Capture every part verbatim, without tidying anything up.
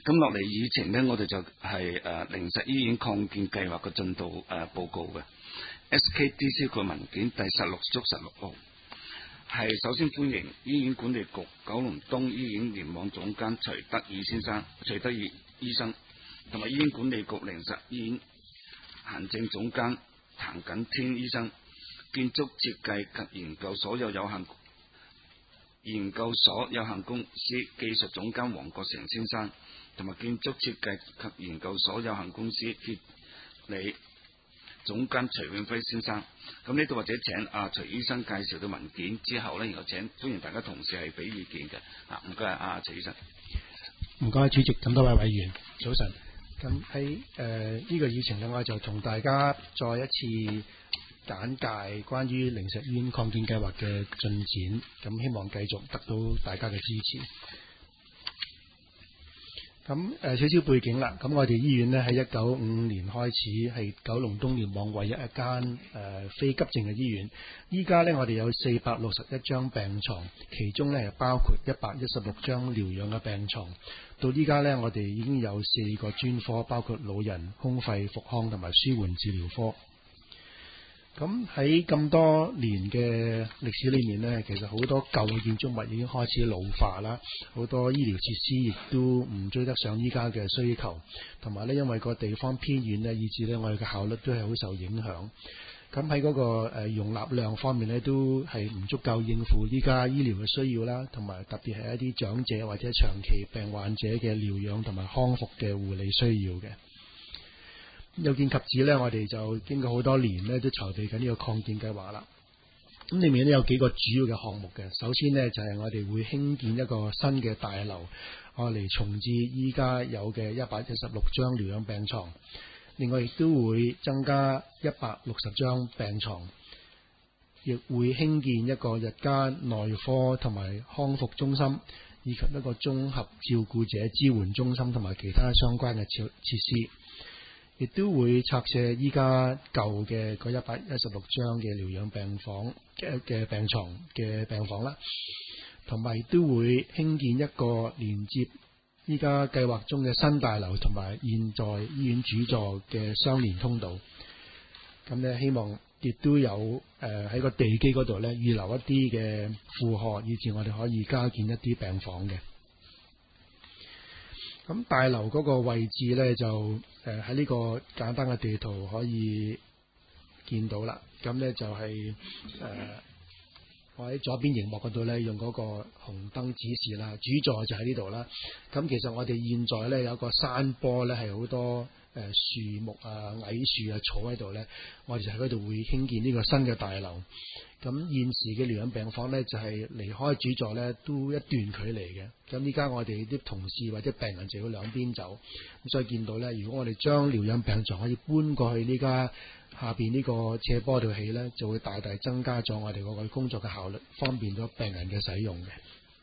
咁落嚟議程呢，我哋就係誒靈實醫院擴建計劃嘅進度誒、呃、報告嘅 S K D C 個文件第十六足十六號，係首先歡迎醫院管理局九龍東醫院聯網總監徐德義先生、徐德義醫生，同埋醫院管理局靈實醫院行政總監譚錦天醫生、建築設計及研究所有有限研究所有限公司技術總監黃國成先生，同埋建築設計及研究所有限公司協理總監徐永輝先生。咁呢度或者請阿、啊、徐醫生介紹到文件之後呢，然後請歡迎大家同事係俾意見嘅。啊，唔該阿徐醫生。 唔該主席，咁多位委員，早晨。咁喺誒呢個議程呢，我就同大家再一次簡介關於靈實醫院擴建計劃嘅進展，咁希望繼續得到大家嘅支持。咁誒、呃、少少背景啦，咁我哋醫院呢，喺一九五五年開始係九龍東聯網唯一一間誒、呃、非急症嘅醫院。依家呢，我哋有四百六十一張病床，其中呢係包括一百一十六張療養嘅病床。到依家呢，我哋已經有四個專科，包括老人、胸肺、復康同埋舒緩治療科。咁喺咁多年嘅歷史裏面呢，其實好多舊嘅建築物已經開始老化啦，好多醫療設施亦都唔追得上依家嘅需求，同埋呢，因為個地方偏遠呢，以致呢我哋嘅效率都係好受影響。咁喺嗰個誒容納量方面呢，都係唔足夠應付依家醫療嘅需要啦，同埋特別係一啲長者或者長期病患者嘅療養同埋康復嘅護理需要嘅。有見及此呢，我哋就經過好多年呢，都籌備緊呢個擴建計劃啦。咁裏面呢，有幾個主要嘅項目嘅。首先呢，就係、是、我哋會興建一個新嘅大樓，我嚟重置依家有嘅一百一十六張療養病床。另外亦都會增加一百六十張病床，亦會興建一個日間內科同埋康復中心，以及一個綜合照顧者支援中心同埋其他相關嘅設施。亦都會拆卸依家舊嘅嗰一百一十六張嘅療養病房嘅嘅病床嘅病房啦，同埋亦都會興建一個連接依家計劃中嘅新大樓同埋現在醫院主座嘅相連通道。咁呢，希望亦都有誒喺、呃、個地基嗰度呢預留一啲嘅負荷，以至我哋可以加建一啲病房嘅。咁大樓嗰個位置呢，就誒喺呢個簡單嘅地圖可以見到啦。咁呢，就係、是、誒、呃、我喺左邊熒幕嗰度呢，用嗰個紅燈指示啦，主座就喺呢度啦。咁其實我哋現在呢，有個山坡呢，係好多誒樹木啊、矮樹啊、草喺度呢。我哋就喺嗰度會興建呢個新嘅大樓。咁現時嘅療養病房呢，就係、是、離開主座呢都一段距離嘅。咁依家我哋啲同事或者病人就要兩邊走。咁所以見到呢，如果我哋將療養病床可以搬過去呢家下邊呢個斜坡度起呢，就會大大增加咗我哋嗰個工作嘅效率，方便咗病人嘅使用嘅。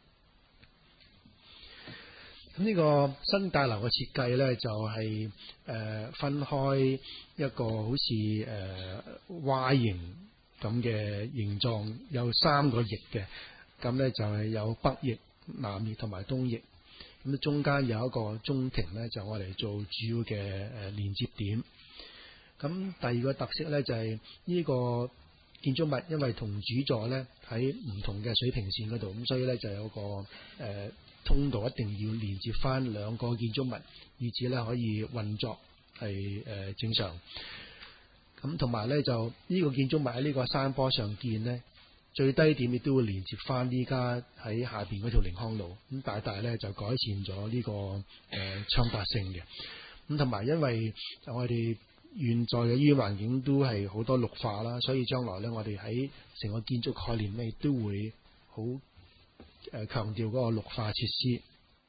咁呢個新大樓嘅設計呢，就係、是、誒、呃、分開一個好似誒、呃、Y 型咁嘅形狀，有三個翼嘅。咁呢就係有北翼、南翼同埋東翼。咁中間有一個中庭呢，就我嚟做主要嘅誒連接點。咁第二個特色呢，就係、是、呢個建築物，因為同主座呢喺唔同嘅水平線嗰度，咁所以呢就有個誒、呃、通道一定要連接翻兩個建築物，以至呢可以運作係誒、呃、正常。咁同埋咧，就呢個建築物喺呢個山坡上建呢，最低點亦都會連接翻依家喺下邊嗰條寧康路，咁大大咧就改善咗呢、這個誒暢達性嘅。咁同埋因為我哋現在嘅醫院環境都係好多綠化啦，所以將來咧我哋喺成個建築概念咧都會好誒強調嗰個綠化設施。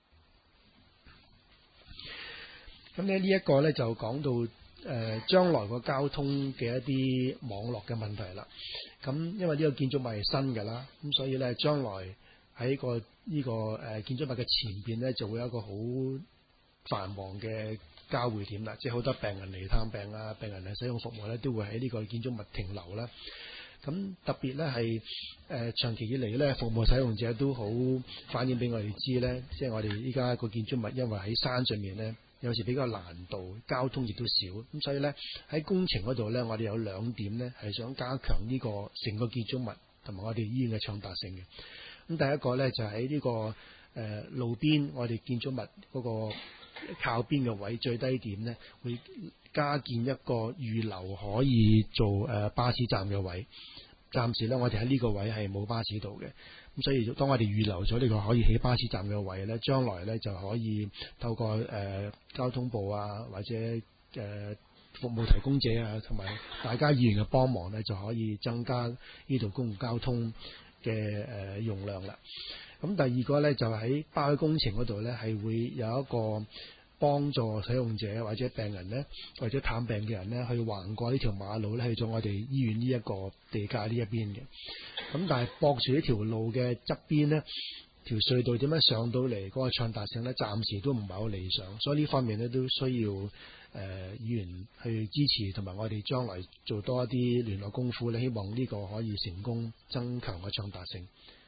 咁咧呢一個咧就講到誒將來個交通嘅一啲網絡嘅問題啦。咁因為呢個建築物係新嘅啦，咁所以咧將來喺個呢個誒建築物嘅前邊咧就會有一個好繁忙嘅交匯點啦，即係好多病人嚟探病啊，病人嚟使用服務咧都會喺呢個建築物停留啦。 咁特別咧係誒長期以嚟咧，服務使用者都好反映俾我哋知咧，即係我哋依家個建築物因為喺山上面咧，有時比較難度，交通亦都少，咁所以咧喺工程嗰度咧，我哋有兩點咧係想加強呢個成個建築物同埋我哋醫院嘅暢達性嘅。咁第一個咧就喺呢個誒路邊，我哋建築物嗰個靠邊嘅位最低點咧，會加建一個預留可以做誒巴士站嘅位。暫時咧，我哋喺呢個位係冇巴士道嘅，咁所以當我哋預留咗呢個可以起巴士站嘅位咧，將來咧就可以透過誒、呃、交通部啊，或者誒、呃、服務提供者啊，同埋大家議員嘅幫忙咧，就可以增加呢度公共交通嘅誒、呃、用量啦。咁第二個咧就喺包海工程嗰度咧，係會有一個幫助使用者或者病人咧，或者探病嘅人咧，去橫過呢條馬路咧，去咗我哋醫院呢一個地界呢一邊嘅。咁但係駁住呢條路嘅側邊咧，條隧道點樣上到嚟嗰個暢達性咧，暫時都唔係好理想，所以呢方面咧都需要誒、呃、議員去支持，同埋我哋將來做多一啲聯絡功夫咧，希望呢個可以成功增強個暢達性。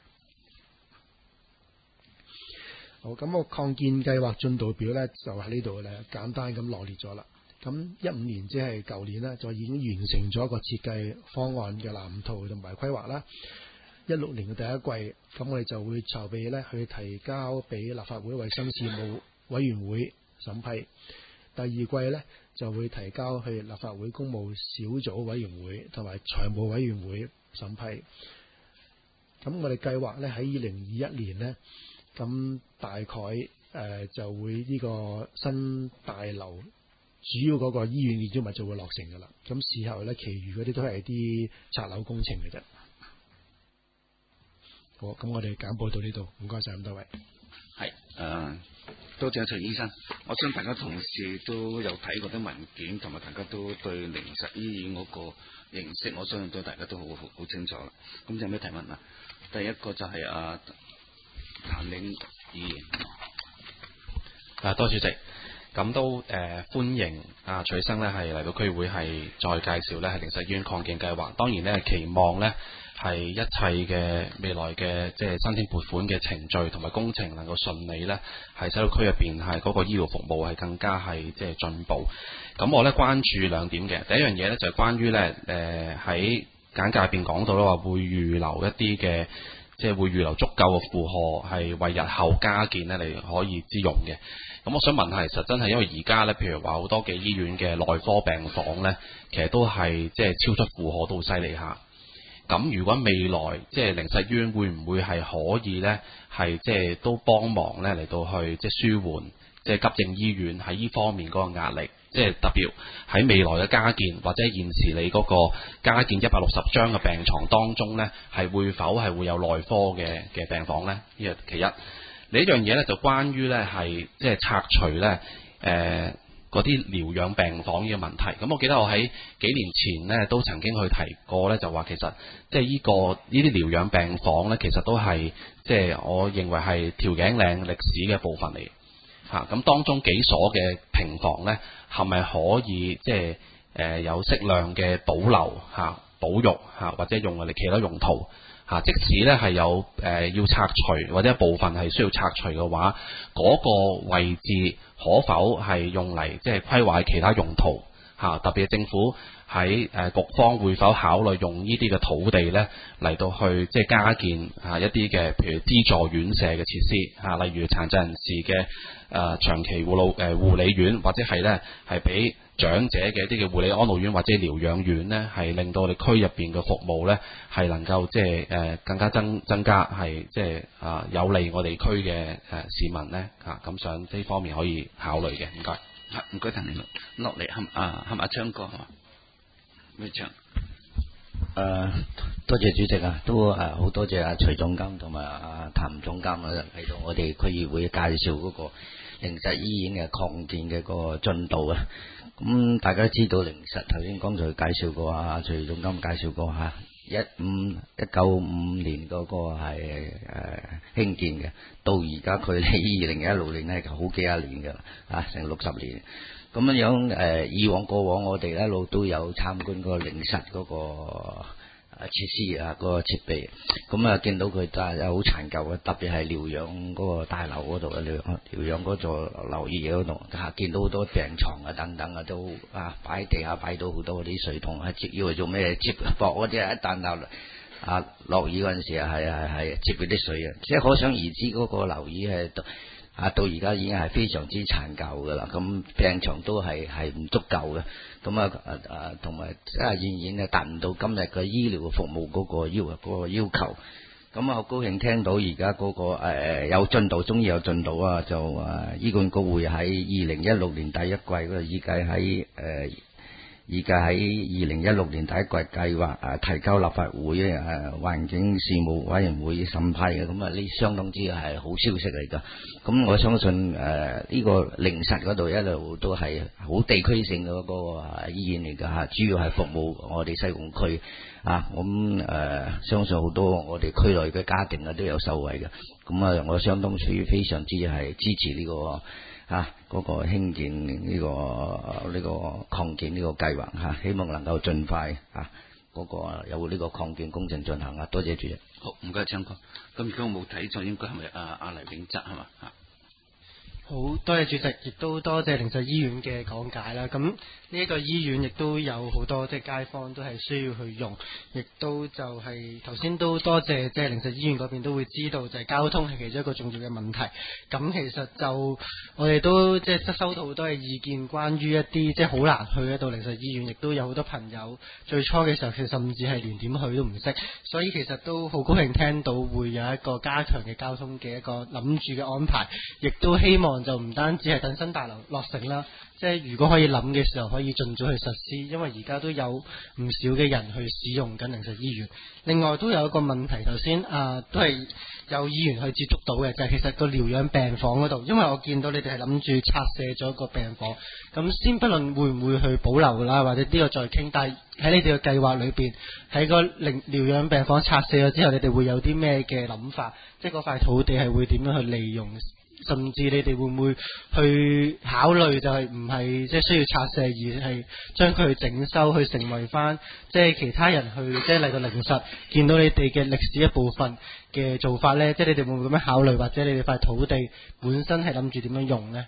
好，咁個擴建計劃進度表咧就喺呢度咧簡單咁羅列咗啦。咁一五年即係舊年咧就已經完成咗一個設計方案嘅藍圖同埋規劃啦。一六年嘅第一季，咁我哋就會籌備咧去提交俾立法會衛生事務委員會審批。第二季咧就會提交去立法會公務小組委員會同埋財務委員會審批。咁我哋計劃咧喺二零二一年呢。咁大概誒、呃、就會呢個新大樓主要嗰個醫院建築物就會落成㗎啦。咁事後咧，其餘嗰啲都係啲拆樓工程嘅啫。好，咁我哋簡報到呢度，唔該晒咁多位。 係誒、呃，多謝徐醫生。我相信大家同事都有睇過啲文件，同埋大家都對靈實醫院嗰個認識，我相信對大家都好好好清楚啦。咁有咩提問啊？第一個就係啊。譚穎議員， 啊，多謝主席，咁都誒、呃、歡迎啊徐生咧係嚟到區會係再介紹咧係靈實醫院擴建計劃。當然咧期望咧係一切嘅未來嘅即係申請撥款嘅程序同埋工程能夠順利咧，係使到區入邊係嗰個醫療服務係更加係即係進步。咁我咧關注兩點嘅，第一樣嘢咧就係、是、關於咧誒喺簡介入邊講到咧話會預留一啲嘅。即係會預留足夠嘅負荷，係為日後加建咧嚟可以之用嘅。咁我想問下，其實真係因為而家咧，譬如話好多嘅醫院嘅內科病房咧，其實都係即係超出負荷都好犀利下。咁如果未來即係靈實醫院會唔會係可以咧，係即係都幫忙咧嚟到去即係舒緩即係急症醫院喺呢方面嗰個壓力？即係特別喺未來嘅加建，或者現時你嗰個加建一百六十張嘅病床當中呢，係會否係會有內科嘅嘅病房呢？呢個其一。另一樣嘢呢，就關於呢係即係拆除呢誒嗰啲療養病房呢個問題。咁我記得我喺幾年前呢都曾經去提過呢，就話其實即係呢個呢啲療養病房呢，其實都係即係我認為係調景嶺歷史嘅部分嚟。嚇，咁當中幾所嘅平房呢，係咪可以即係誒有適量嘅保留嚇、保育嚇，或者用嚟其他用途嚇？即使呢係有誒要拆除或者一部分係需要拆除嘅話，嗰個位置可否係用嚟即係規劃其他用途嚇？特別係政府喺誒局方會否考慮用呢啲嘅土地呢嚟到去即係加建嚇一啲嘅譬如資助院舍嘅設施嚇，例如殘疾人士嘅。誒、呃、長期護老誒、呃、護理院，或者係咧係俾長者嘅一啲嘅護理安老院或者療養院呢，係令到我哋區入邊嘅服務呢，係能夠即係誒更加增增加，係即係啊有利我哋區嘅誒市民呢。嚇，咁想呢方面可以考慮嘅。唔該， 唔該，譚穎落嚟係啊係咪阿昌哥係嘛？咩昌？ 誒、呃，多謝主席啊，都誒好、呃、多謝阿徐總監同埋阿譚總監啊嚟到我哋區議會介紹嗰個靈實醫院嘅擴建嘅嗰個進度啊。咁、嗯、大家都知道靈實頭先剛才介紹過啊，徐總監介紹過嚇，一五一九五年嗰個係誒、呃、興建嘅，到而家佢喺二零一六年咧就好幾廿年㗎啦，啊成六十年。咁樣樣誒、呃，以往過往我哋一路都有參觀過靈實嗰、那個誒、 設施啊，嗰個設備，咁啊見到佢就係好殘舊嘅，特別係療養嗰個大樓嗰度啊，療療養嗰座樓宇嗰度嚇，見到好多病床啊等等啊，都啊擺喺地下擺到好多啲水桶啊，接要嚟做咩？接駁嗰啲啊，一旦流啊落雨嗰陣時啊，係係係接嗰啲水啊，即係可想而知嗰個樓宇係啊到而家已經係非常之殘舊噶啦，咁病床都係係唔足夠嘅，咁啊啊同埋即係遠遠啊達唔到今日嘅醫療服務嗰個要嗰個要求，咁啊好高興聽到而家嗰個誒、呃、有進度，終於有進度啊！就誒、呃、醫管局會喺二零一六年第一季嗰度預計喺誒預計喺二零一六年第一季計劃誒提交立法會誒環境事務委員會審批嘅，咁啊呢相當之係好消息嚟㗎。咁我相信誒呢、呃這個靈實嗰度一路都係好地區性嘅嗰個醫院嚟㗎嚇，主要係服務我哋西貢區啊。咁誒、呃、相信好多我哋區內嘅家庭啊都有受惠嘅。咁啊，我相當屬於非常之係支持呢、這個。啊！嗰、那個興建呢、這個呢、這個擴建呢個計劃嚇、啊，希望能夠盡快啊嗰、那個有呢個擴建工程進行啊！多謝主席。 好，唔該，張哥。咁如果我冇睇錯，應該係咪阿阿黎永澤係嘛嚇？ 好多謝主席，亦都多謝靈實醫院嘅講解啦。咁呢一個醫院亦都有好多即係街坊都係需要去用，亦都就係頭先都多謝即係靈實醫院嗰邊都會知道，就係交通係其中一個重要嘅問題。咁其實就我哋都即係收到好多嘅意見，關於一啲即係好難去得到靈實醫院，亦都有好多朋友最初嘅時候其實甚至係連點去都唔識，所以其實都好高興聽到會有一個加強嘅交通嘅一個諗住嘅安排，亦都希望就唔單止係等新大樓落成啦，即係如果可以諗嘅時候可以盡早去實施，因為而家都有唔少嘅人去使用緊靈實醫院。另外都有一個問題，頭先啊都係有議員去接觸到嘅，就係、是、其實個療養病房嗰度，因為我見到你哋係諗住拆卸咗個病房，咁先不論會唔會去保留啦，或者呢個再傾，但係喺你哋嘅計劃裏邊，喺個療療養病房拆卸咗之後，你哋會有啲咩嘅諗法？即係嗰塊土地係會點樣去利用？甚至你哋會唔會去考慮就係唔係即係需要拆卸，而係將佢整修去成為翻即係其他人去即係嚟到靈實見到你哋嘅歷史一部分嘅做法呢？即係你哋會唔會咁樣考慮，或者你哋塊土地本身係諗住點樣用呢？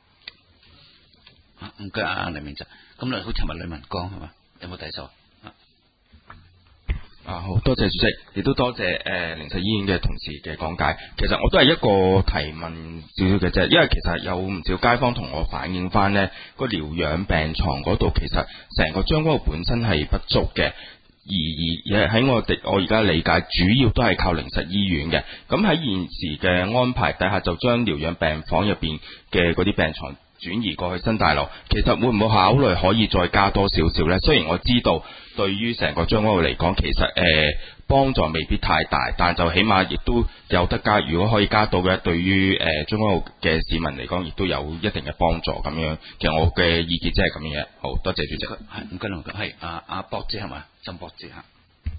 啊，唔該啊，黎明澤。咁你好，尋日呂文江係嘛？有冇睇數啊？ 啊，好多謝主席，亦都多謝誒靈實醫院嘅同事嘅講解。其實我都係一個提問少少嘅啫，因為其實有唔少街坊同我反映翻呢個療養病床嗰度，其實成個將軍澳本身係不足嘅，而而喺我哋我而家理解，主要都係靠靈實醫院嘅。咁喺現時嘅安排底下，就將療養病房入邊嘅嗰啲病床轉移過去新大樓，其實會唔會考慮可以再加多少少呢？雖然我知道對於成個將軍澳嚟講，其實誒、呃、幫助未必太大，但就起碼亦都有得加。如果可以加到嘅，對於誒、呃、將軍澳嘅市民嚟講，亦都有一定嘅幫助咁樣。其實我嘅意見真係咁樣。好多謝主席。 係唔該唔該，係阿阿博姐係嘛？曾博姐嚇。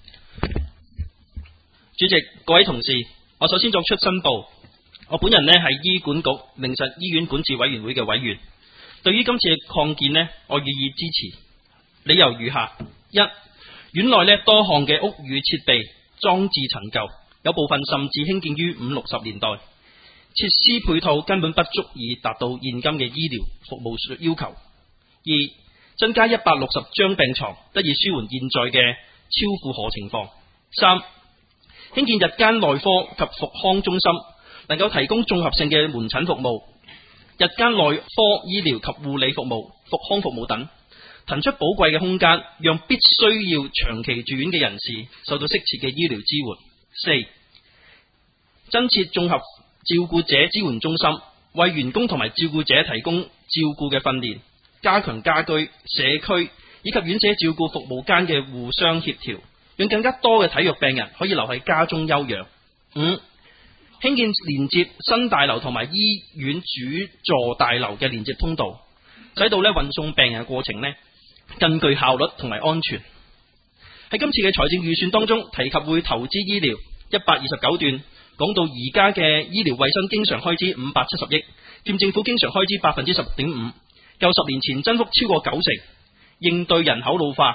主席，各位同事，我首先作出申報。我本人呢係醫管局靈實醫院管治委員會嘅委員，對於今次嘅擴建呢，我予以支持。理由如下：一、院內呢多項嘅屋宇設備裝置陳舊，有部分甚至興建於五六十年代，設施配套根本不足以達到現今嘅醫療服務要求。二、增加一百六十張病床，得以舒緩現在嘅超負荷情況。三、興建日間內科及復康中心，能夠提供綜合性嘅門診服務、日間內科醫療及護理服務、復康服務等，騰出寶貴嘅空間，讓必須要長期住院嘅人士受到適切嘅醫療支援。四、增設綜合照顧者支援中心，為員工同埋照顧者提供照顧嘅訓練，加強家居、社區以及院舍照顧服務間嘅互相協調，讓更加多嘅體弱病人可以留喺家中休養。五、興建連接新大樓同埋醫院主座大樓嘅連接通道，使到咧運送病人嘅過程咧更具效率同埋安全。喺今次嘅財政預算當中提及會投資醫療一百二十九段，講到而家嘅醫療衛生經常開支五百七十億，佔政府經常開支百分之十六點五，較十年前增幅超過九成。應對人口老化，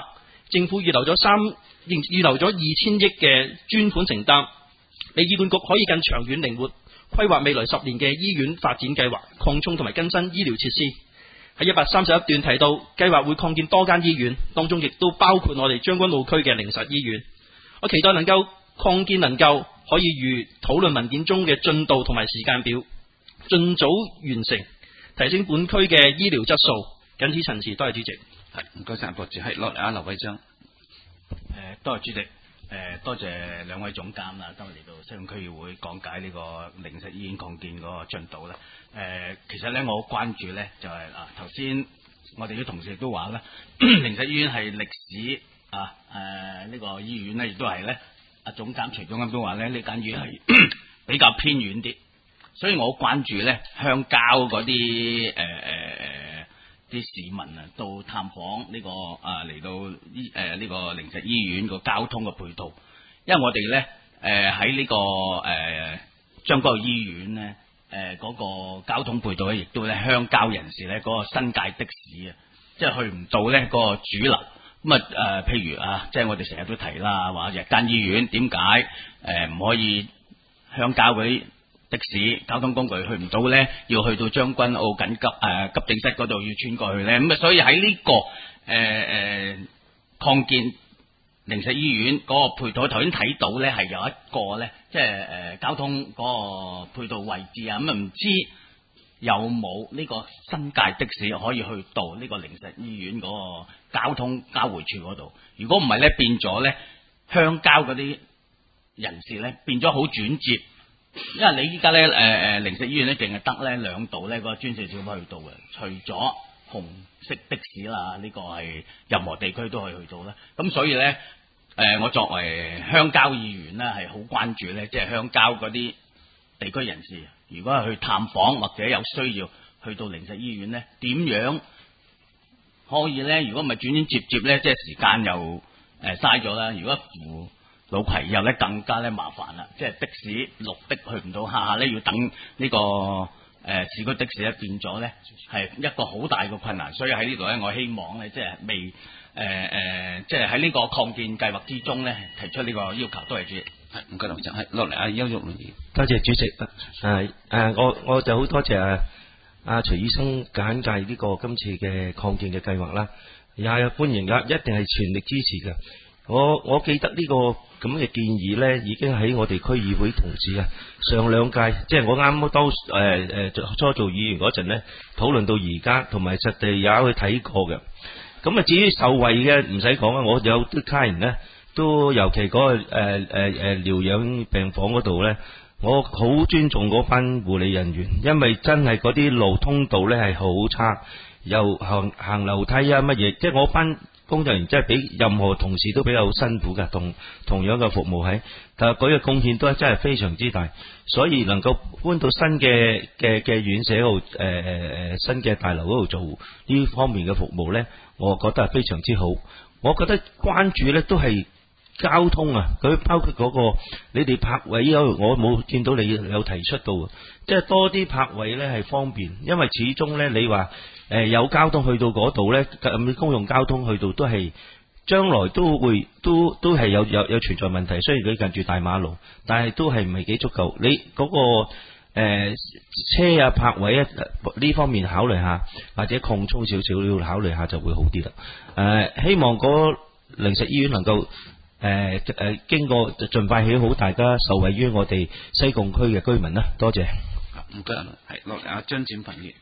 政府預留咗三預留咗二千億嘅專款承擔，俾醫管局可以更長遠靈活規劃未來十年嘅醫院發展計劃，擴充同埋更新醫療設施。喺一百三十一段提到，計劃會擴建多間醫院，當中亦都包括我哋將軍澳區嘅靈實醫院。我期待能夠擴建能夠可以如討論文件中嘅進度同埋時間表，盡早完成，提升本區嘅醫療質素。謹此陳辭，多謝主席。 係唔該晒，博士。係落嚟啊，劉偉章。 誒，多謝主席。誒，多謝兩位總監啦，今日嚟到西貢區議會講解呢個靈實醫院擴建嗰個進度咧。誒，其實咧我好關注咧，就係啊頭先我哋啲同事亦都話咧，靈實醫院係歷史啊誒呢個醫院咧，亦都係咧，阿總監徐總監都話咧，呢間醫院係比較偏遠啲，所以我好關注咧鄉郊嗰啲誒誒誒啲市民啊，到探訪呢個啊嚟到醫誒呢個靈實醫院個交通嘅配套，因為我哋咧誒喺呢個誒將軍澳醫院咧誒嗰個交通配套咧，亦都咧鄉郊人士咧嗰個新界的士啊，即係去唔到咧嗰個主流咁啊誒，譬如啊，即係我哋成日都提啦，話日間醫院點解誒唔可以鄉郊嗰啲的士交通工具去唔到咧，要去到將軍澳緊急誒、呃、急症室嗰度要穿過去咧，咁啊所以喺呢、這個誒誒擴建靈實醫院嗰個配套，頭先睇到咧係有一個咧，即係誒、呃、交通嗰個配套位置啊，咁啊唔知有冇呢個新界的士可以去到呢個靈實醫院嗰個交通交匯處嗰度？如果唔係咧，變咗咧鄉郊嗰啲人士咧變咗好轉接。因為你依家咧，誒誒靈實醫院咧，淨係得咧兩度咧個專線小巴去到嘅，除咗紅色的士啦，呢、這個係任何地區都可以去到啦。咁所以咧，誒、呃、我作為鄉郊議員咧，係好關注咧，即係鄉郊嗰啲地區人士，如果係去探訪或者有需要去到靈實醫院咧，點樣可以咧？如果唔係轉轉接接咧，即係時間又誒嘥咗啦。如果扶老葵以後咧更加咧麻煩啦，即係的士綠的去唔到，下下咧要等呢、這個誒、呃、市區的士咧變咗咧係一個好大嘅困難，所以喺呢度咧我希望咧即係未誒誒即係喺呢個擴建計劃之中咧提出呢個要求，多謝主席。係唔該，劉生，係落嚟阿邱玉麟。 多謝主席。誒誒，我我就好多謝阿阿徐醫生簡介呢個今次嘅擴建嘅計劃啦，也係歡迎噶，一定係全力支持嘅。我我記得呢、這個。咁嘅建議咧，已經喺我哋區議會同事啊，上兩屆，即係我啱都誒誒初做議員嗰陣咧，討論到而家，同埋實地也去睇過嘅。咁啊，至於受惠嘅唔使講啊，我有啲家人咧，都尤其嗰、那個誒誒誒療養病房嗰度咧，我好尊重嗰班護理人員，因為真係嗰啲路通道咧係好差，又行行樓梯啊乜嘢，即係我班工作人員真係比任何同事都比較辛苦㗎，同同樣嘅服務喺，但係佢嘅貢獻都係真係非常之大，所以能夠搬到新嘅嘅嘅院舍嗰度，誒誒誒新嘅大樓嗰度做呢方面嘅服務咧，我覺得係非常之好。我覺得關注咧都係交通啊，佢包括嗰個你哋泊位嗰度，我冇見到你有提出到，即係多啲泊位咧係方便，因為始終咧你話。誒、呃，有交通去到嗰度咧，咁公用交通去到都係將來都會都都係有有有存在問題。雖然佢近住大馬路，但係都係唔係幾足夠。你嗰、那個誒、呃、車啊泊位啊呢方面考慮下，或者擴充少少要考慮下就會好啲啦。誒、呃，希望嗰靈實醫院能夠誒誒經過盡快起好，大家受惠於我哋西貢區嘅居民啦。多謝。 唔該，係落嚟阿張展鵬議員。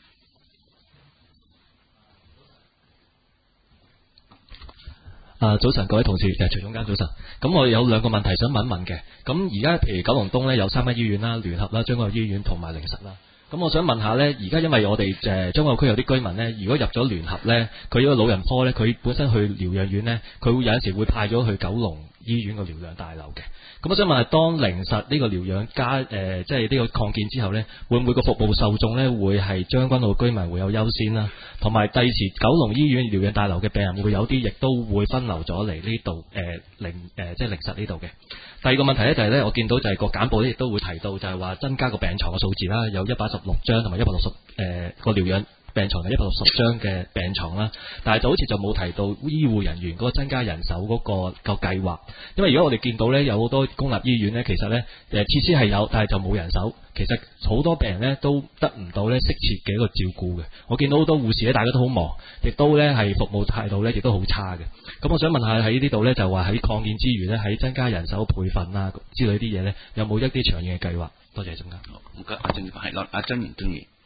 啊，早晨各位同事，誒徐總監早晨。咁我有兩個問題想問一問嘅。咁而家譬如九龍東咧有三間醫院啦，聯合啦、將軍澳醫院同埋靈實啦。咁我想問下咧，而家因為我哋誒將軍澳區有啲居民咧，如果入咗聯合咧，佢呢個老人科咧，佢本身去療養院咧，佢會有陣時會派咗去九龍醫院個療養大樓嘅。咁我想問下，當靈實呢個療養加誒、呃，即係呢個擴建之後呢，會唔會個服務受眾呢會係將軍澳居民會有優先啦？同埋第時九龍醫院療養大樓嘅病人會有啲亦都會分流咗嚟呢度誒靈誒即係靈實呢度嘅。第二個問題呢，就係、是、呢，我見到就係個簡報呢亦都會提到就係話增加個病床嘅數字啦，有一百一十六張同埋一百六十誒個療養病床係一百六十張嘅病床啦，但係就好似就冇提到醫護人員嗰個增加人手嗰、嗰個、個計劃。因為如果我哋見到呢，有好多公立醫院呢，其實呢誒設施係有，但係就冇人手。其實好多病人呢都得唔到呢適切嘅一個照顧嘅。我見到好多護士呢，大家都好忙，亦都呢係服務態度呢亦都好差嘅。咁我想問下喺呢度呢，就話喺擴建之餘呢，喺增加人手培訓啊之類啲嘢呢，有冇一啲長遠嘅計劃？多謝總監。 唔該，阿張係啦，阿張元中意。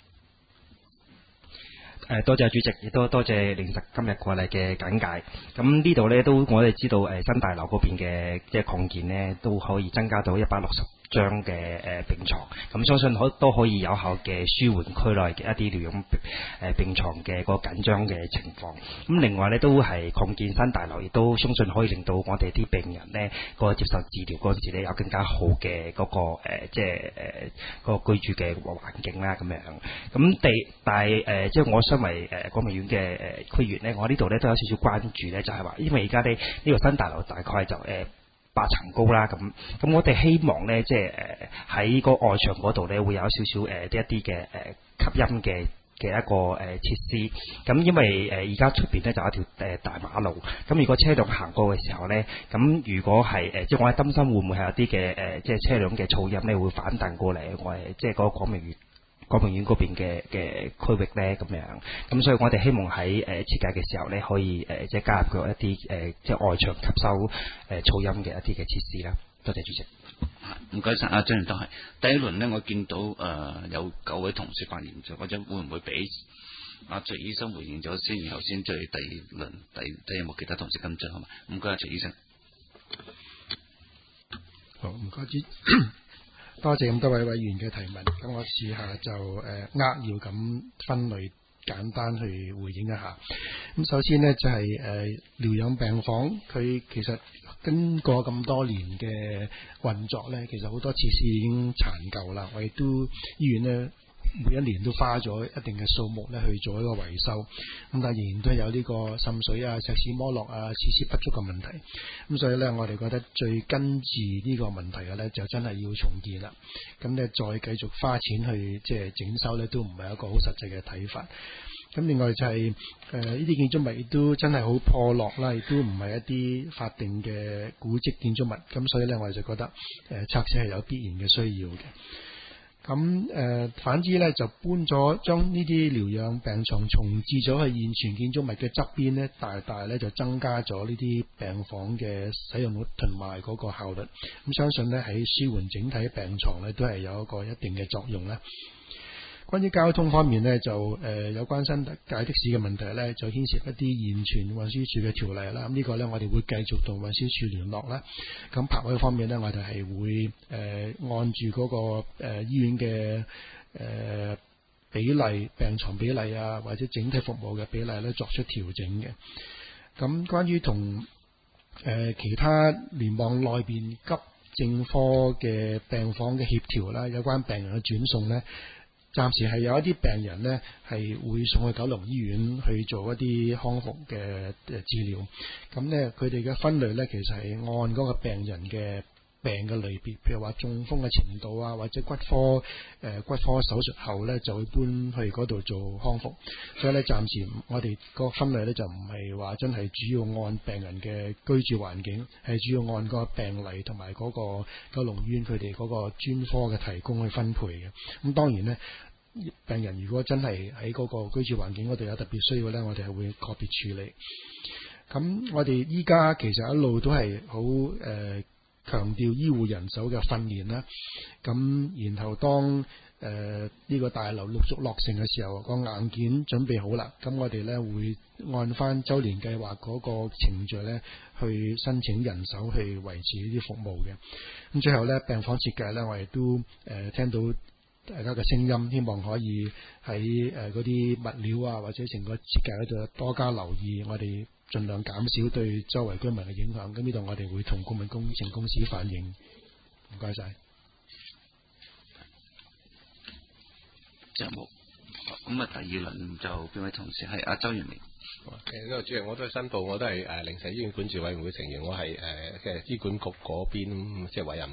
誒多謝主席，亦都多謝靈實今日過嚟嘅簡介。咁呢度呢，都我哋知道誒新大樓嗰邊嘅即係擴建呢，都可以增加到一百六十張嘅誒病床，咁相信可都可以有效嘅舒緩區內嘅一啲療養誒病床嘅個緊張嘅情況。咁另外呢，都係擴建新大樓，亦都相信可以令到我哋啲病人呢個接受治療嗰陣時呢，有更加好嘅嗰、嗰個誒、呃、即係誒、呃嗰個居住嘅環境啦咁樣。咁第但係誒、呃、即係我身為誒廣明縣嘅誒區員呢，我呢度呢都有少少關注呢，就係、是、話因為而家呢呢、呢個新大樓大概就誒。呃八層高啦，咁咁我哋希望咧，即係誒喺個外牆嗰度咧，會有少少誒一啲嘅誒吸音嘅嘅一個誒設施。咁因為誒而家出邊咧就有一條誒大馬路，咁如果車輛行過嘅時候咧，咁如果係誒即係我係擔心會唔會係有啲嘅誒即係車輛嘅噪音咧會反彈過嚟，我係即係嗰個廣明縣。廣明縣嗰邊嘅嘅區域咧咁樣，咁所以我哋希望喺誒、呃、設計嘅時候咧，可以誒、呃、即係加入咗一啲誒、呃、即係外牆吸收誒、呃、噪音嘅一啲嘅設施啦。多謝主席。 唔該晒，阿張元都係第一輪呢，我見到誒、呃、有九位同事發言咗，或者會唔會俾阿徐醫生回應咗先，然後先再第二輪第第有冇其他同事跟進好嘛？唔該，徐醫生。 好，唔該主。多謝咁多位委員嘅提問，咁我試下就誒扼要咁分類簡單去回應一下。咁首先呢，就係誒療養病房，佢其實經過咁多年嘅運作呢，其實好多設施已經殘舊啦。我亦都醫院呢，每一年都花咗一定嘅數目咧去做一個維修，咁但係仍然都有呢個滲水啊、石屎剝落啊、設施不足嘅問題。咁所以咧，我哋覺得最根治呢個問題嘅咧，就真係要重建啦。咁咧再繼續花錢去即係整修咧，都唔係一個好實際嘅睇法。咁另外就係誒呢啲建築物亦都真係好破落啦，亦都唔係一啲法定嘅古蹟建築物。咁所以咧，我哋就覺得誒、呃、拆卸係有必然嘅需要嘅。咁誒、呃、反之咧，就搬咗將呢啲療養病床重置咗去現存建築物嘅側邊咧，大大咧就增加咗呢啲病房嘅使用率同埋嗰個效率。咁相信咧喺舒緩整體病床咧都係有一個一定嘅作用啦。關於交通方面呢，就誒、呃、有關新界的士嘅問題呢，就牽涉一啲現存運輸署嘅條例啦。咁、這、呢個呢，我哋會繼續同運輸署聯絡啦。咁泊位方面呢，我哋係會誒、呃、按住嗰、那個誒、呃、醫院嘅誒、呃、比例、病床比例啊，或者整體服務嘅比例呢，作出調整嘅。咁關於同誒、呃、其他聯網內邊急症科嘅病房嘅協調啦，有關病人嘅轉送呢。暫時係有一啲病人呢，係會送去九龍醫院去做一啲康復嘅治療。咁呢，佢哋嘅分類呢，其實係按嗰個病人嘅病嘅類別，譬如話中風嘅程度啊，或者骨科誒、呃、骨科手術後呢，就會搬去嗰度做康復。所以呢，暫時我哋個分類呢，就唔係話真係主要按病人嘅居住環境，係主要按個病例同埋嗰個九龍醫院佢哋嗰個專科嘅提供去分配嘅。咁當然呢，病人如果真係喺嗰個居住環境嗰度有特別需要呢，我哋係會個別處理。咁我哋依家其實一路都係好誒強調醫護人手嘅訓練啦。咁然後當誒呢、呃這個大樓陸續落成嘅時候，個硬件準備好啦，咁我哋呢會按翻周年計劃嗰個程序呢去申請人手去維持呢啲服務嘅。咁最後呢，病房設計呢，我哋都誒、呃、聽到大家嘅聲音，希望可以喺誒嗰啲物料啊，或者成個設計嗰度多加留意，我哋盡量減少對周圍居民嘅影響。咁呢度我哋會同顧問工程公司反映。唔該晒。 就冇。咁啊，第二輪就邊位同事係阿周元明。 誒，呢個主席我都係申報，我都係誒靈實醫院管治委員會成員，我係誒嘅醫管局嗰邊即係委任嘅。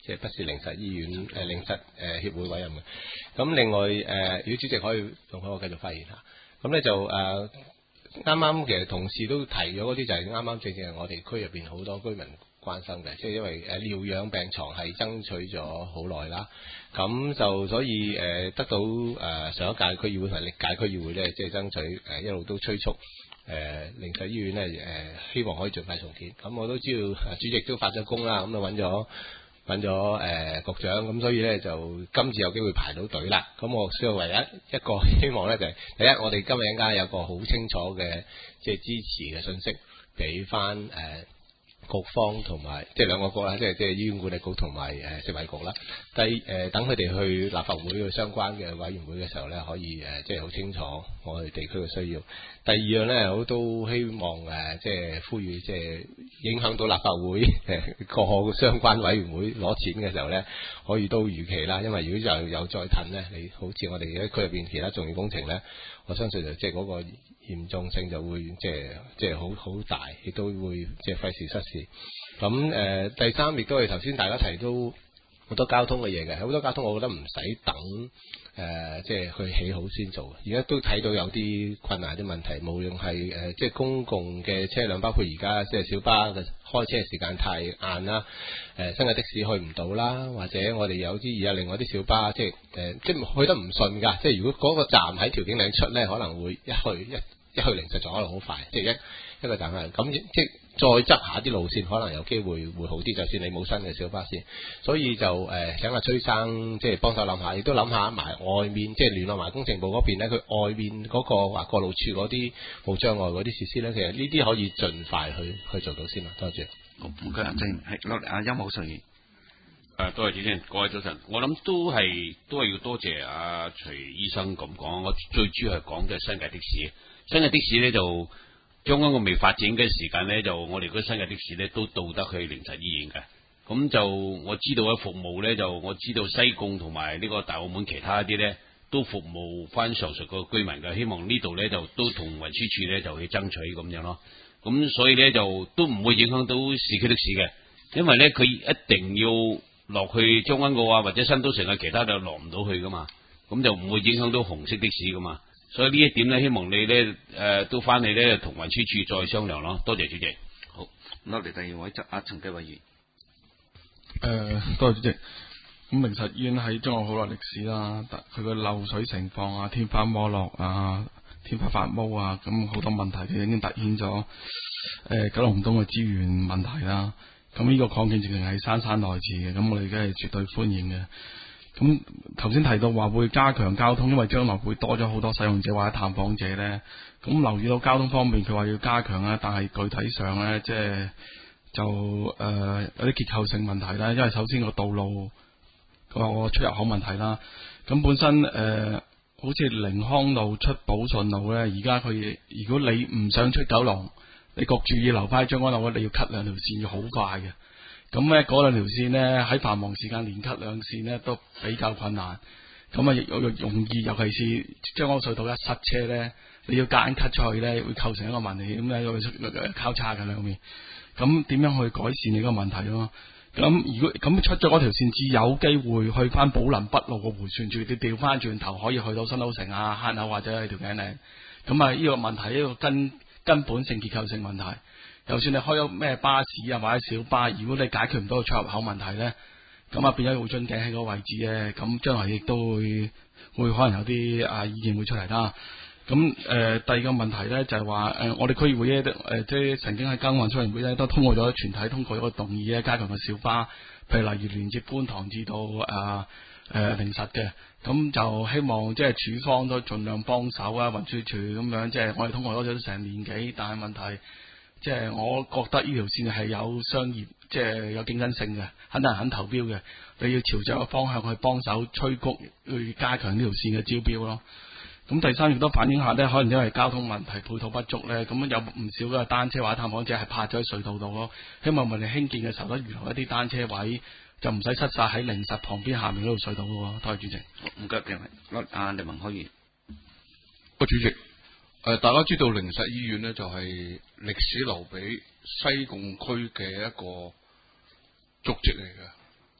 即係不是靈實醫院誒靈實誒協會委任嘅。咁另外誒、呃，如果主席可以容許我繼續發言下，咁咧就誒啱啱其實同事都提咗嗰啲，就係啱啱正正係我哋區入邊好多居民關心嘅，即係因為誒療養病床係爭取咗好耐啦，咁就所以誒、呃、得到誒、呃、上一屆區議會同歷屆區議會咧，即係爭取誒、呃、一路都催促。誒靈實醫院咧誒、呃，希望可以盡快重建。咁我都知道主席都發咗工啦，咁就揾咗揾咗誒局長，咁所以咧就今次有機會排到隊啦。咁我需要唯一一個希望咧就係、是、第一，我哋今日一陣間有個好清楚嘅即係支持嘅信息，俾翻誒局方同埋即係兩個局啦，即係即係醫院管理局同埋誒食衞局啦。第誒等佢哋去立法會嘅相關嘅委員會嘅時候咧，可以誒即係好清楚我哋地區嘅需要。第二樣咧，我都希望誒即係呼籲，即係影響到立法會誒各個相關委員會攞錢嘅時候咧，可以都預期啦。因為如果又有再褪咧，你好似我哋喺區入邊其他重要工程咧，我相信就即係嗰個嚴重性就會即係即係好好大，亦都會即係費事失事。咁誒、呃、第三亦都係頭先大家提到好多交通嘅嘢嘅，好多交通我覺得唔使等誒、呃、即係去起好先做。而家都睇到有啲困難啲問題，無論係誒、呃、即係公共嘅車輛，包括而家即係小巴嘅開車時間太晏啦，誒、呃、新界的士去唔到啦，或者我哋有啲而家另外啲小巴即係誒、呃、即係去得唔順㗎。即係如果嗰個站喺調景嶺出咧，可能會一去一一去靈實就可能好快，即係一一個站係咁，即係再執下啲路線，可能有機會會好啲。就算你冇新嘅小巴線，所以就誒、呃、請阿崔生即係幫手諗下，亦都諗下埋外面，即係聯絡埋工程部嗰邊咧，佢外面嗰、那個話過路處嗰啲冇障礙嗰啲設施咧，其實呢啲可以盡快去去做到先啦。多謝。 唔該，阿正係落嚟阿音好順意。 誒，多謝主持人，各位早晨。我諗都係都係要多謝阿徐醫生咁講。我最主要係講嘅新界的士，新界的士咧就。將嗰個未發展嘅時間咧，就我哋嗰新界的士咧都到得去靈實醫院嘅。咁就我知道嘅服務咧，就我知道西貢同埋呢個大澳門其他啲咧都服務翻上述個居民嘅。希望呢度咧就都同運輸署咧就去爭取咁樣咯。咁所以咧就都唔會影響到市區的士嘅，因為咧佢一定要落去將軍澳啊或者新都城啊其他就落唔到去噶嘛，咁就唔會影響到紅色的士噶嘛。所以呢一點咧，希望你咧誒、呃、都翻嚟咧同運輸署再商量咯。多謝主席。 好，落嚟第二位就阿陳繼偉議員。 誒，多謝主席。咁靈實醫院喺中國好耐歷史啦，佢個漏水情況啊、天花剝落啊、天花發毛啊，咁好多問題其實已經突顯咗誒、呃、九龍東嘅資源問題啦。咁呢個擴建直情係姍姍來遲嘅，咁我哋梗係絕對歡迎嘅。咁頭先提到話會加強交通，因為將來會多咗好多使用者或者探訪者咧。咁留意到交通方面，佢話要加強啦，但係具體上咧，即係就誒、呃、有啲結構性問題啦。因為首先個道路個出入口問題啦。咁本身誒、呃、好似寧康路出寶順路咧，而家佢如果你唔想出九龍，你焗住要留翻喺將軍澳，你要 cut 兩條線，要好快嘅。咁咧嗰兩條線咧喺繁忙時間連 cut 兩線咧都比較困難，咁啊亦又容易，尤其是將軍澳隧道一塞車咧，你要夾硬 cut 出去咧，會構成一個問題，咁咧會交叉嘅兩面。咁點樣去改善你個問題咯？咁如果咁出咗嗰條線，至有機會去翻寶林北路個迴旋處，你調翻轉頭可以去到新都城啊、坑口或者係條頸嶺。咁啊呢個問題，呢個根根本性結構性問題。就算你開咗咩巴士啊或者小巴，如果你解決唔到個出入口問題咧，咁啊變咗會樽頸喺個位置咧，咁將來亦都會會可能有啲啊意見會出嚟啦。咁誒、呃、第二個問題咧就係話誒我哋區議會咧誒即係曾經喺交通運輸委員會咧都通過咗全體通過咗個動議咧，加強個小巴，譬如例如連接觀塘至到啊誒靈實嘅，咁就希望即係署方都盡量幫手啊，運輸署咁樣，即係我哋通過咗咗成年幾，但係問題。即係我覺得呢條線係有商業，即係有競爭性嘅，肯定人肯投標嘅。你要朝着個方向去幫手催谷，去加強呢條線嘅招標咯。咁第三亦都反映下呢，可能因為交通問題配套不足呢，咁有唔少嘅單車或者探訪者係泊咗喺隧道度咯。希望我哋興建嘅時候咧，預留一啲單車位，就唔使塞晒喺靈實旁邊下面嗰度隧道咯。多謝主席。 唔該，嘅阿李文開議員。 個主席。誒、呃，大家知道靈實醫院呢，就係、是、歷史留俾西貢區嘅一個足跡嚟嘅。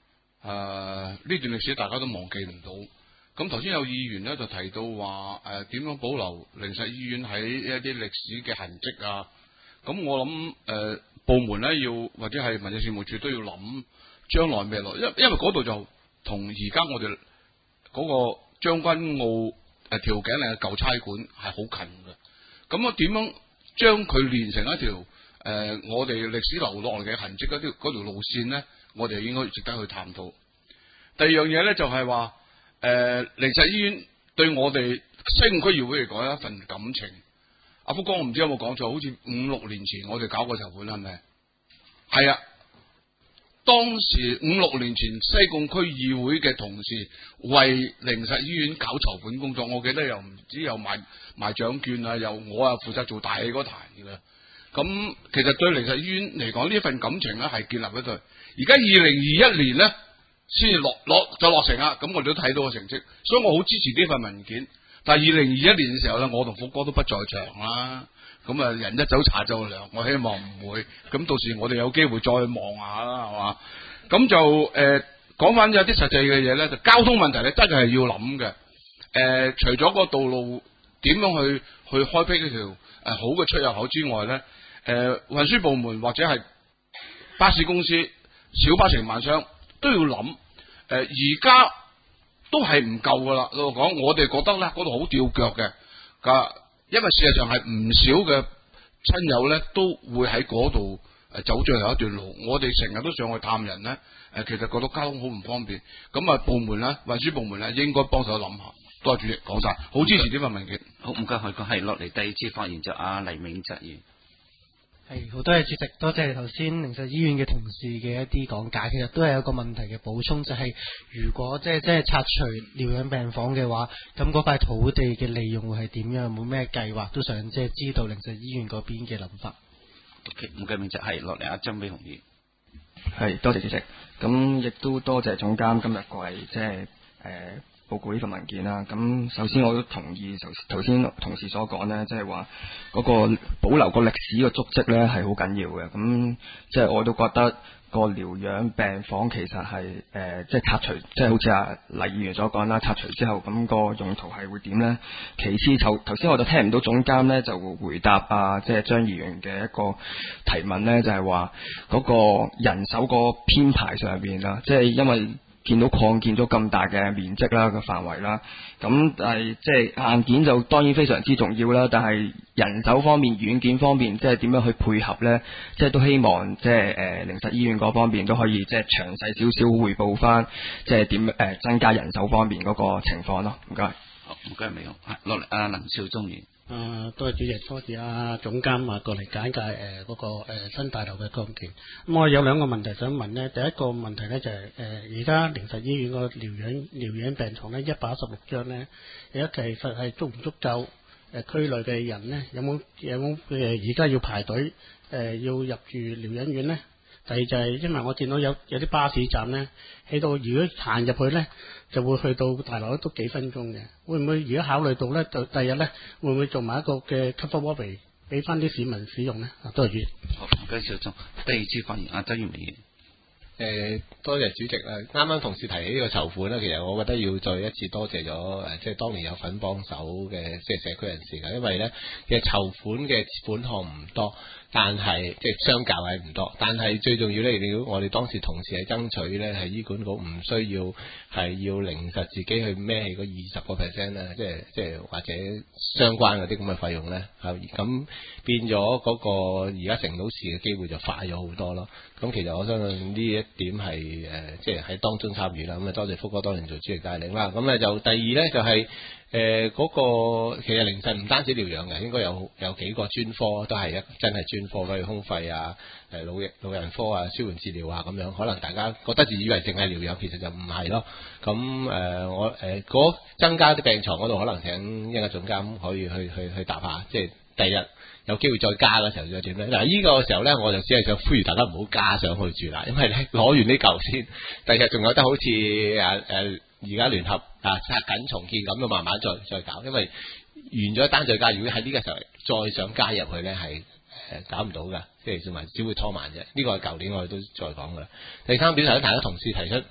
呢段歷史大家都忘記唔到。咁頭先有議員咧就提到話誒點樣保留靈實醫院喺一啲歷史嘅痕跡啊。咁我諗誒、呃、部門咧要或者係民政事務處都要諗將來未來，因因為嗰度就同而家我哋嗰個將軍澳誒調景嶺嘅舊差館係好近嘅。咁啊點樣將佢連成一條誒、呃、我哋歷史留落嚟嘅痕跡嗰條嗰條路線咧？我哋應該值得去探討。第二樣嘢咧就係話，誒靈實醫院對我哋西貢區議會嚟講一份感情。阿福哥，我唔知有冇講錯，好似五六年前我哋搞過籌款啦，係咪？係啊，當時五六年前西貢區議會嘅同事為靈實醫院搞籌款工作，我記得又唔知有賣賣獎券啊，又我啊負責做大戲嗰壇嘅。咁其實對靈實醫院嚟講，呢份感情咧係建立喺度。而家二零二一年咧，先至落落就落成啦。咁我哋都睇到個成績，所以我好支持呢份文件。但係二零二一年嘅時候咧，我同福哥都不在場啦。咁啊，人一走茶就涼，我希望唔會。咁到時我哋有機會再望下啦，係嘛？咁就誒講翻有啲實際嘅嘢咧，就交通問題咧，真係要諗嘅。誒、呃，除咗個道路點樣去去開闢呢條誒好嘅出入口之外咧，誒、呃、運輸部門或者係巴士公司、小巴承辦商都要諗。誒而家都係唔夠噶啦。老實講，我哋覺得咧嗰度好吊腳嘅，㗎，因為事實上係唔少嘅親友咧都會喺嗰度誒走最後一段路。我哋成日都上去探人咧，誒其實覺得交通好唔方便。咁啊，部門咧，運輸部門咧應該幫手諗下。多謝主席講晒，好支持呢份文件。 好，唔該，海哥係落嚟第二次發言就阿黎銘澤議員。 係好多謝主席，多謝頭先靈實醫院嘅同事嘅一啲講解。其實都係有一個問題嘅補充，就係、是、如果即係即係拆除療養病房嘅話，咁嗰塊土地嘅利用會係點樣？有冇咩計劃？都想即係知道靈實醫院嗰邊嘅諗法。 OK，唔該，名就係落嚟阿曾美雄議員。 係多謝主席，咁亦都多謝總監今日過嚟即係誒。呃報告呢份文件啦，咁首先我都同意頭先同事所講呢，即係話嗰個保留個歷史嘅足跡呢係好緊要嘅。咁即係我都覺得個療養病房其實係誒、呃、即係拆除，即係好似阿黎議員所講啦，拆除之後咁、個用途係會點呢？其次頭頭先我就聽唔到總監呢就回答啊，即係張議員嘅一個提問呢，就係話嗰個人手個編排上邊啦，即係因為見到擴建咗咁大嘅面積啦，個範圍啦，咁但係即係硬件就當然非常之重要啦，但係人手方面、軟件方面，即係點樣去配合呢？即係都希望即係誒靈實醫院嗰方面都可以即係詳細少少彙報翻，即係點誒增加人手方面嗰個情況咯。唔該。 好，唔該，美雄。落嚟阿林少忠議員。 啊，多謝主席，多謝阿總監啊過嚟簡介誒嗰、呃那個誒、呃、新大樓嘅擴建。咁我有兩個問題想問呢。第一個問題呢，就係誒而家靈實醫院個療養療養病床呢，一百一十六張呢，而家其實係足唔足夠？誒、呃、區內嘅人呢，有冇有冇誒而家要排隊誒、呃、要入住療養院呢？第二就係因為我見到有有啲巴士站呢，喺度，如果行入去呢，就會去到大樓都幾分鐘嘅。會唔會如果考慮到呢，就第日呢，會唔會做埋一個嘅 cover lobby 俾翻啲市民使用呢？啊，多謝主席。 好，唔該，少忠。第二次發言，阿周元議員。 誒，多謝主席啦！啱啱同事提起呢個籌款咧，其實我覺得要再一次多謝咗誒，即係當年有份幫手嘅即係社區人士嘅，因為咧其實籌款嘅款項唔多，但係即係相較係唔多，但係最重要咧，如果我哋當時同事係爭取咧，係醫管局唔需要係要靈實自己去孭起嗰二十個 percent 咧，即係即係或者相關嗰啲咁嘅費用咧，咁變咗嗰個而家成到事嘅機會就快咗好多咯。咁其實我相信呢一點係誒、呃，即係喺當中參與啦。咁啊，多謝福哥當年做主席帶領啦。咁咧就第二咧就係誒嗰個其實靈實唔單止療養嘅，應該有有幾個專科都係一真係專科，例如胸肺啊、誒老人老人科啊、舒緩治療啊咁樣。可能大家覺得自以為淨係療養，其實就唔係咯。咁誒、呃、我誒嗰、呃、增加啲病床嗰度，可能請一個總監可以去去去答下，即係第日有機會再加嘅時候再點咧？嗱，呢個時候咧，我就只係想呼籲大家唔好加上去住啦，因為咧攞完呢嚿先，第日仲有得好似啊誒而家聯合啊拆緊重建咁，就慢慢再再搞，因為完咗一單再加，如果喺呢個時候再想加入去咧，係誒搞唔到㗎，即係算埋只會拖慢啫。呢、這個係舊年我哋都再講㗎啦。第三點係大家同事提出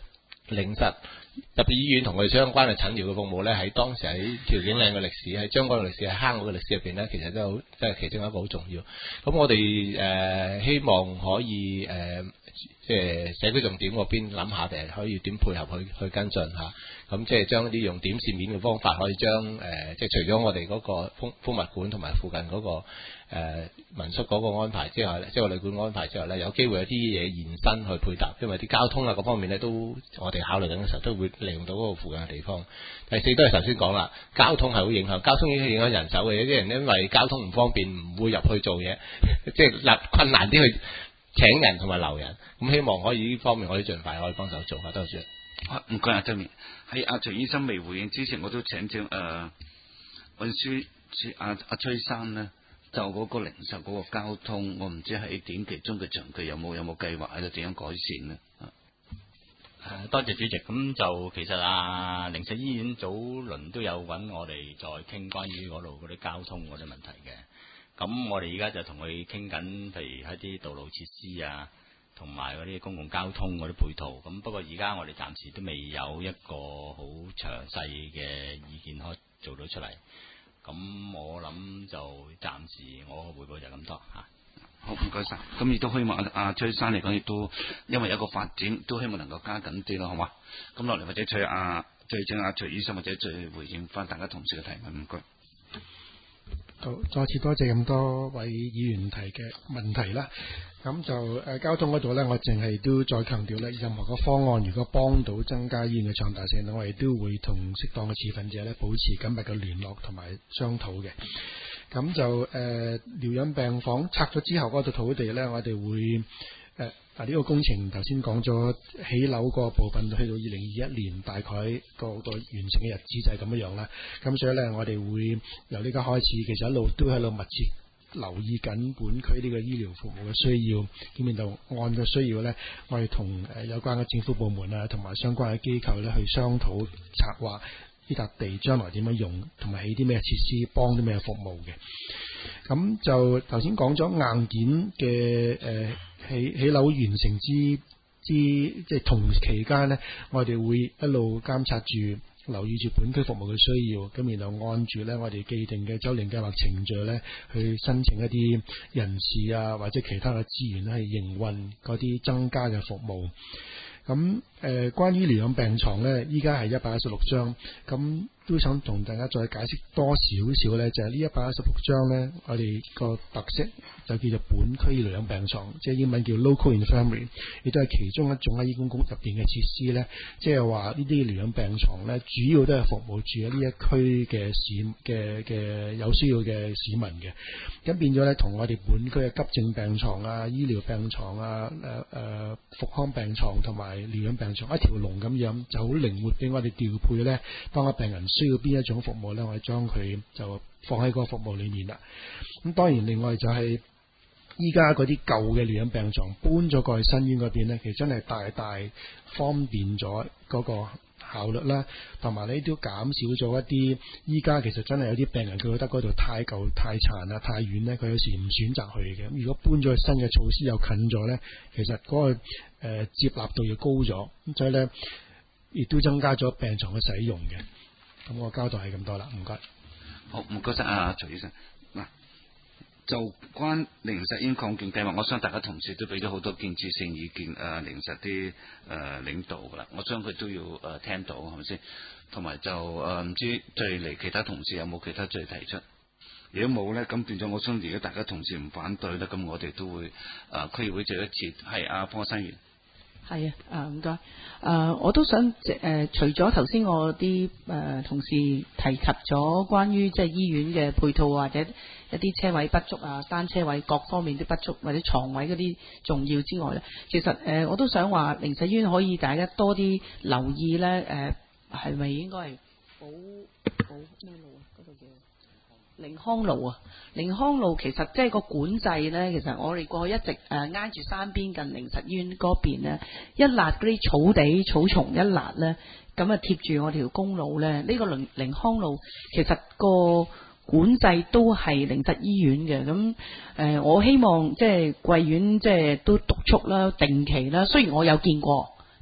靈實特別醫院同佢相關嘅診療嘅服務咧，喺當時喺調景嶺嘅歷史，喺將軍嘅歷史，喺坑口嘅歷史入邊咧，其實都好即係其中一個好重要。咁我哋誒、呃、希望可以誒。呃即係社區重點嗰邊諗下，定係可以點配合去去跟進嚇。咁即係將啲用點線面嘅方法，可以將誒、呃、即係除咗我哋嗰個風風物館同埋附近嗰、那個、呃、民宿嗰個安排之外，即係個旅館安排之外咧，有機會有啲嘢延伸去配搭，因為啲交通啊各方面咧都我哋考慮緊嘅時候都會利用到嗰個附近嘅地方。第四都係頭先講啦，交通係好影響，交通影響影響人手嘅，有啲人因為交通唔方便唔會入去做嘢，即係難困難啲去請人同埋留人，咁希望可以呢方面可以盡快可以幫手做下，多謝。 唔該阿周面，喺阿徐醫生未回應之前，我都請請誒運輸阿阿崔生呢，就嗰個零售嗰個交通，我唔知喺短期、中期、長期有冇有冇計劃喺度點樣改善呢？ 誒，多謝主席。咁就其實啊，靈實醫院早輪都有揾我哋再傾關於嗰度嗰啲交通嗰啲問題嘅。咁我哋而家就同佢傾緊，譬如一啲道路設施啊，同埋嗰啲公共交通嗰啲配套。咁不過而家我哋暫時都未有一個好詳細嘅意見可以做到出嚟。咁我諗就暫時我嘅彙報就咁多嚇。 好，唔該晒。咁亦都希望阿阿崔生嚟講，亦都因為有一個發展，都希望能夠加緊啲咯，好嘛？咁落嚟或者隨阿最正阿徐醫生或者再回應翻大家同事嘅提問，唔該。 好，再次多謝咁多位議員提嘅問題啦。咁就誒、呃、交通嗰度呢，我淨係都再強調呢，任何個方案如果幫到增加醫院嘅暢達性，我哋都會同適當嘅持份者呢保持緊密嘅聯絡同埋商討嘅。咁就誒療養病房拆咗之後嗰度土地呢，我哋會誒啊呢個工程頭先講咗起樓個部分，去到二零二一年大概個個完成嘅日子就係咁樣樣啦。咁所以呢，我哋會由呢家開始，其實一路都喺度密切留意緊本區呢個醫療服務嘅需要，咁面度按個需要呢，我哋同誒有關嘅政府部門啊，同埋相關嘅機構呢去商討策劃呢笪地將來點樣用，同埋起啲咩設施，幫啲咩服務嘅。咁就頭先講咗硬件嘅誒、呃、起起樓完成之之即係同期間呢，我哋會一路監察住，留意住本區服務嘅需要，咁然後按住呢我哋既定嘅周年計劃程序呢，去申請一啲人事啊或者其他嘅資源咧，去營運嗰啲增加嘅服務。咁誒、呃，關於療養病床呢，依家係一百一十六張，咁都想同大家再解釋多少少呢，就係呢一百一十六張呢，我哋個特色就叫做本區療養病床，即係英文叫 local infirmary， 亦都係其中一種喺醫管局入邊嘅設施呢，即係話呢啲療養病床呢，主要都係服務住呢一區嘅市嘅嘅有需要嘅市民嘅，咁變咗呢，同我哋本區嘅急症病床啊、醫療病床啊、誒誒復康病床同埋療養病床一條龍咁樣，就好靈活俾我哋調配呢。當個病人需要邊一種服務呢，我哋將佢就放喺個服務裏面啦。咁當然另外就係依家嗰啲舊嘅療養病床搬咗過去新院嗰邊呢，其實真係大大方便咗嗰個效率啦，同埋呢都減少咗一啲依家其實真係有啲病人佢覺得嗰度太舊、太殘啊、太遠呢，佢有時唔選擇去嘅。咁如果搬咗去新嘅措施又近咗呢，其實嗰、嗰個、呃、接納度又高咗，咁所以呢，亦都增加咗病床嘅使用嘅。咁我交代係咁多啦，唔該。 好，唔該晒啊，徐醫生。嗱，就關靈實醫院擴建計劃，我相信大家同事都俾咗好多建設性意見，誒、呃，靈實啲誒、呃、領導噶啦，我相信佢都要誒、呃、聽到，係咪先？同埋就誒唔、呃、知再嚟其他同事有冇其他再提出？如果冇咧，咁變咗我相信如果大家同事唔反對咧，咁我哋都會誒、呃、區議會做一次。係阿方生員。 係啊，啊唔該，誒我都想誒、呃，除咗頭先我啲誒、呃、同事提及咗關於即係醫院嘅配套或者一啲車位不足啊、單車位各方面都不足或者床位嗰啲重要之外咧，其實誒、呃、我都想話靈實醫院可以大家多啲留意咧，誒係咪應該係保保咩路啊？嗰度叫寧康路啊，寧康路其實即係個管制呢。其實我哋過去一直誒挨住山邊近靈實醫院嗰邊呢，一辣嗰啲草地草叢一辣呢，咁啊貼住我條公路呢。呢、這個寧寧康路其實個管制都係靈實醫院嘅，咁誒、呃、我希望即係貴院即係都督促啦、定期啦。雖然我有見過，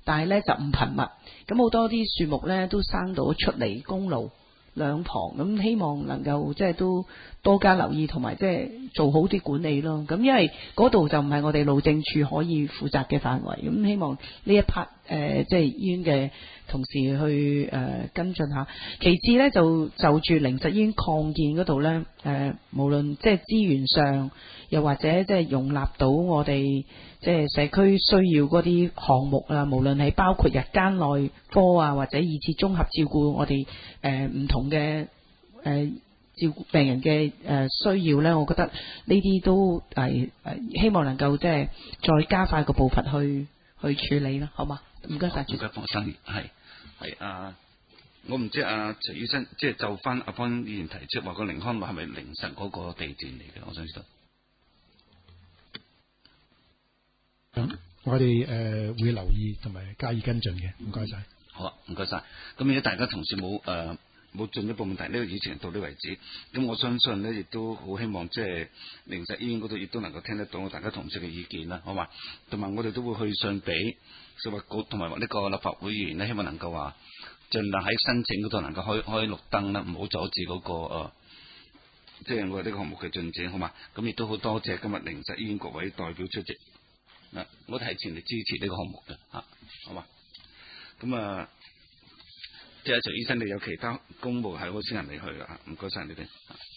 但係咧就唔頻密。咁好多啲樹木咧都生到出嚟公路兩旁，咁希望能夠即係都多加留意，同埋即係做好啲管理咯。咁因為嗰度就唔係我哋路政處可以負責嘅範圍，咁希望呢一 part 誒即係醫院嘅同事去誒、呃、跟進下。其次咧就就住靈實醫院擴建嗰度咧，誒、呃、無論即係資源上，又或者即係容納到我哋即係社區需要嗰啲項目啊，無論係包括日間內科啊，或者以至綜合照顧我哋誒唔同嘅誒、呃、照顧病人嘅誒、呃、需要咧，我覺得呢啲都係誒、呃、希望能夠即係再加快個步伐去去處理啦，好嘛？唔該晒，主席。 唔該，方生係係啊，我唔知阿徐醫生即係就翻阿方議員提出話個寧康路係咪靈實嗰個地段嚟嘅？我想知道。 咁我哋誒、呃、會留意同埋加以跟進嘅，唔該晒。 好啊，唔該晒。咁如果大家同事冇誒冇進一步問題，呢、這個議程到呢為止。咁我相信呢，亦都好希望即係靈實醫院嗰度亦都能夠聽得到大家同事嘅意見啦，好嘛？同埋我哋都會去信俾食物局同埋呢個立法會議員呢，希望能夠話盡量喺申請嗰度能夠開開綠燈啦，唔好阻止嗰、那個誒，即、呃、係、就是、我哋呢個項目嘅進展，好嘛？咁亦都好多謝今日靈實醫院各位代表出席。嗱，我哋係全力支持呢個項目嘅嚇，好嘛？咁啊，即係徐醫生，你有其他公務係我先人你去嘅嚇，唔該晒你哋。